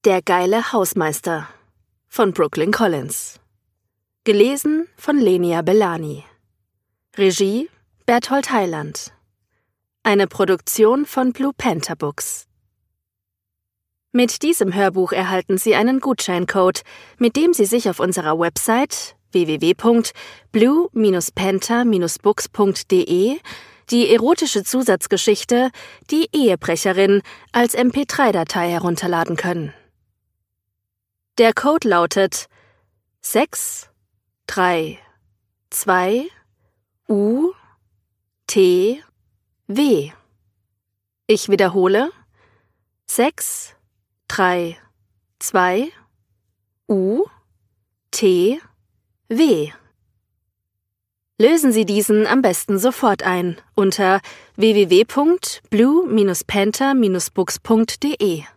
Der geile Hausmeister von Brooklyn Collins. Gelesen von Lenia Bellani. Regie Berthold Heiland. Eine Produktion von Blue Panther Books. Mit diesem Hörbuch erhalten Sie einen Gutscheincode, mit dem Sie sich auf unserer Website www.blue-panther-books.de die erotische Zusatzgeschichte Die Ehebrecherin als MP3-Datei herunterladen können. Der Code lautet 632UTW. Ich wiederhole 632UTW. Lösen Sie diesen am besten sofort ein unter www.blue-panther-books.de.